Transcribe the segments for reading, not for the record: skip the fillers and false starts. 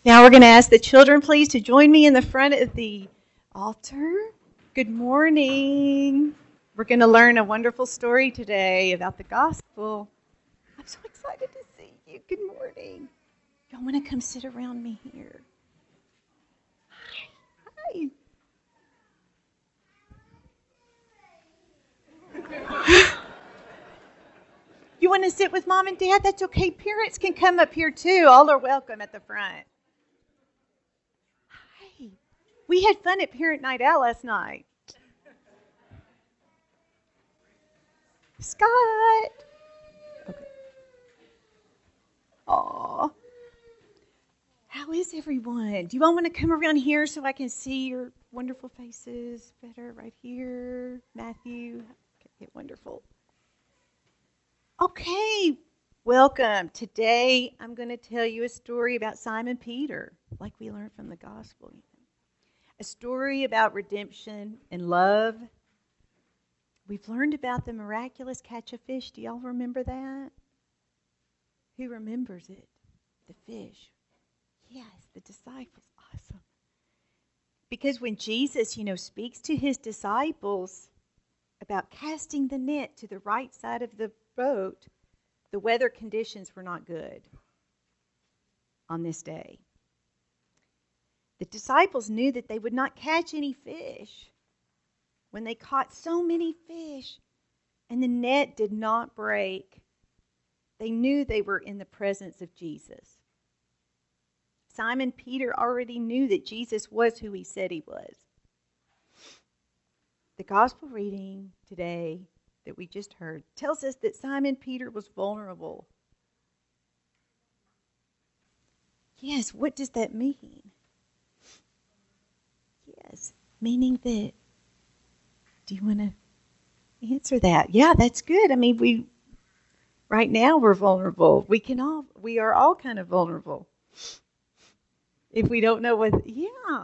Now we're going to ask the children, please, to join me in the front of the altar. Good morning. We're going to learn a wonderful story today about the gospel. I'm so excited to see you. Good morning. Y'all want to come sit around me here? Hi. You want to sit with Mom and Dad? That's okay. Parents can come up here too. All are welcome at the front. Hi. We had fun at Parent Night Out last night. Scott. Okay. Aw. How is everyone? Do you all want to come around here so I can see your wonderful faces better? Right here. Matthew. Okay, wonderful. Okay, welcome. Today I'm going to tell you a story about Simon Peter, like we learned from the gospel. A story about redemption and love. We've learned about the miraculous catch of fish. Do y'all remember that? Who remembers it? The fish. Yes, the disciples. Awesome. Because when Jesus, speaks to his disciples about casting the net to the right side of the boat, the weather conditions were not good on this day. The disciples knew that they would not catch any fish when they caught so many fish and the net did not break. They knew they were in the presence of Jesus. Simon Peter already knew that Jesus was who he said he was. The gospel reading today that we just heard tells us that Simon Peter was vulnerable. Yes, what does that mean? Yes, meaning that, do you want to answer that? Yeah, that's good. I mean, right now we're vulnerable. We are all kind of vulnerable. If we don't know what, yeah.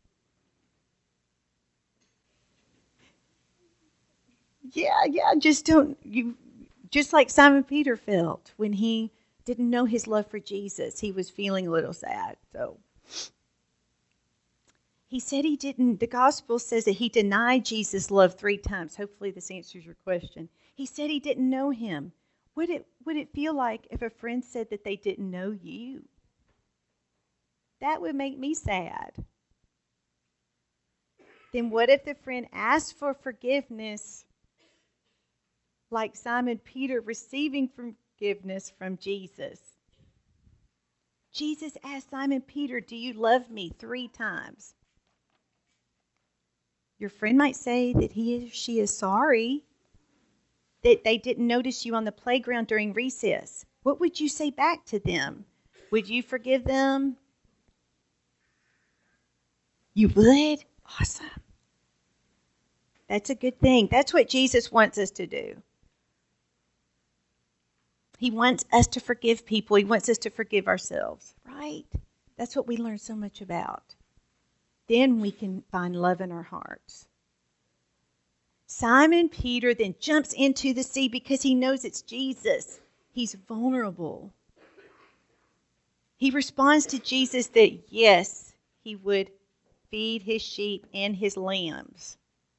Yeah, just like Simon Peter felt when he didn't know his love for Jesus. He was feeling a little sad. So he said the gospel says that he denied Jesus' love 3 times. Hopefully this answers your question. He said he didn't know him. Would it feel like if a friend said that they didn't know you? That would make me sad. Then what if the friend asked for forgiveness, like Simon Peter receiving forgiveness from Jesus? Jesus asked Simon Peter, "Do you love me?" 3 times. Your friend might say that he or she is sorry that they didn't notice you on the playground during recess. What would you say back to them? Would you forgive them? You would? Awesome. That's a good thing. That's what Jesus wants us to do. He wants us to forgive people. He wants us to forgive ourselves, right? That's what we learn so much about. Then we can find love in our hearts. Simon Peter then jumps into the sea because he knows it's Jesus. He's vulnerable. He responds to Jesus that, yes, he would feed his sheep and his lambs.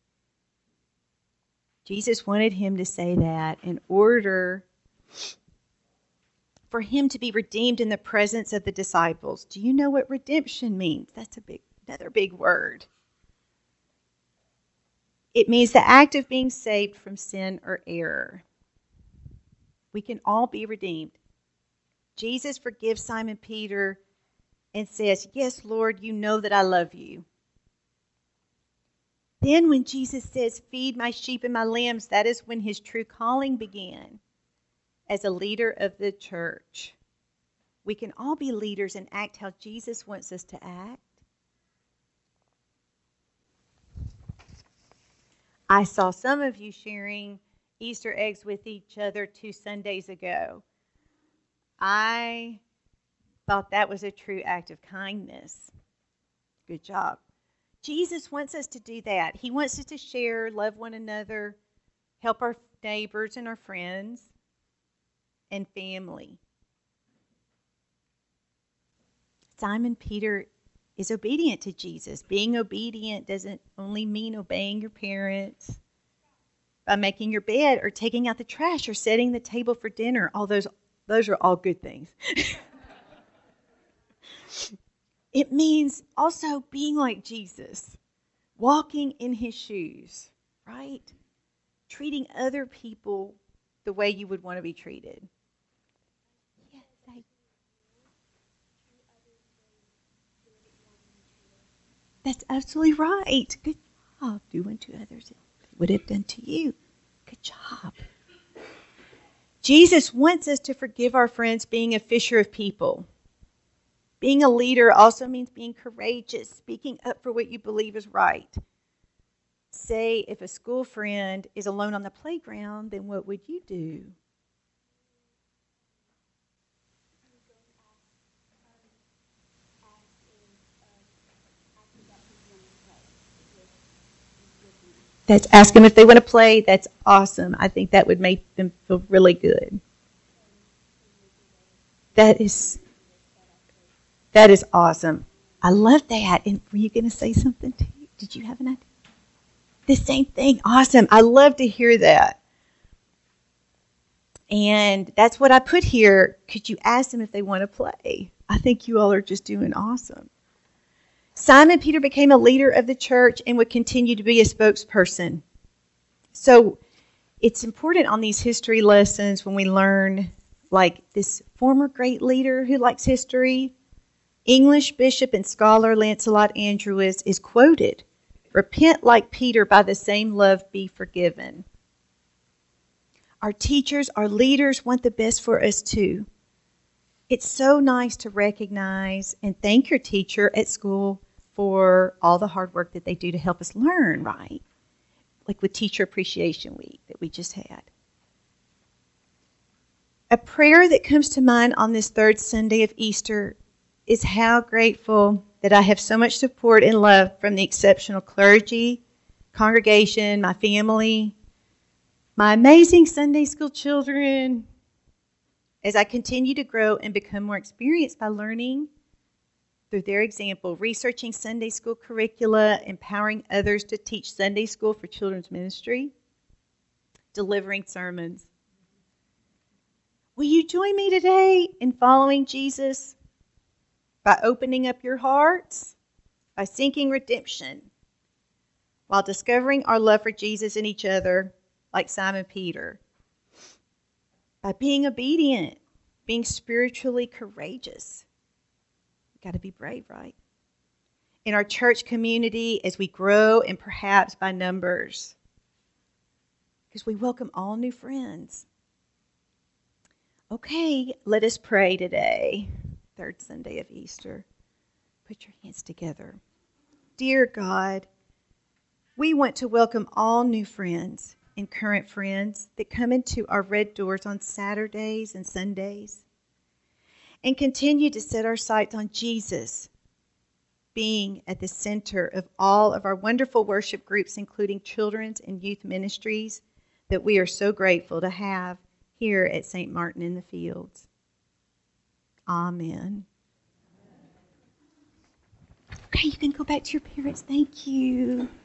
Jesus wanted him to say that in order for him to be redeemed in the presence of the disciples. Do you know what redemption means? That's another big word. It means the act of being saved from sin or error. We can all be redeemed. Jesus forgives Simon Peter and says, "Yes, Lord, you know that I love you." Then when Jesus says, "Feed my sheep and my lambs," that is when his true calling began as a leader of the church. We can all be leaders and act how Jesus wants us to act. I saw some of you sharing Easter eggs with each other 2 Sundays ago. I thought that was a true act of kindness. Good job. Jesus wants us to do that. He wants us to share, love one another, help our neighbors and our friends and family. Simon Peter is obedient to Jesus. Being obedient doesn't only mean obeying your parents by making your bed or taking out the trash or setting the table for dinner. All those are all good things. It means also being like Jesus, walking in his shoes, right? Treating other people the way you would want to be treated. Yes, that's absolutely right. Good job. Do unto others as would have done to you. Good job. Jesus wants us to forgive our friends being a fisher of people. Being a leader also means being courageous, speaking up for what you believe is right. Say, if a school friend is alone on the playground, then what would you do? That's ask them if they want to play. That's awesome. I think that would make them feel really good. That is awesome. I love that. And were you going to say something too? Did you have an idea? The same thing. Awesome. I love to hear that. And that's what I put here. Could you ask them if they want to play? I think you all are just doing awesome. Simon Peter became a leader of the church and would continue to be a spokesperson. So it's important on these history lessons when we learn, like this former great leader who likes history, English bishop and scholar Lancelot Andrewes is quoted, "Repent like Peter, by the same love be forgiven." Our teachers, our leaders want the best for us too. It's so nice to recognize and thank your teacher at school for all the hard work that they do to help us learn, right? Like with Teacher Appreciation Week that we just had. A prayer that comes to mind on this third Sunday of Easter is how grateful that I have so much support and love from the exceptional clergy, congregation, my family, my amazing Sunday school children, as I continue to grow and become more experienced by learning through their example, researching Sunday school curricula, empowering others to teach Sunday school for children's ministry, delivering sermons. Will you join me today in following Jesus by opening up your hearts, by seeking redemption, while discovering our love for Jesus and each other, like Simon Peter, by being obedient, being spiritually courageous. You've got to be brave, right? In our church community, as we grow and perhaps by numbers, because we welcome all new friends. Okay, let us pray today, third Sunday of Easter. Put your hands together. Dear God, we want to welcome all new friends and current friends that come into our red doors on Saturdays and Sundays, and continue to set our sights on Jesus being at the center of all of our wonderful worship groups, including children's and youth ministries that we are so grateful to have here at St. Martin in the Fields. Amen. Okay, you can go back to your parents. Thank you.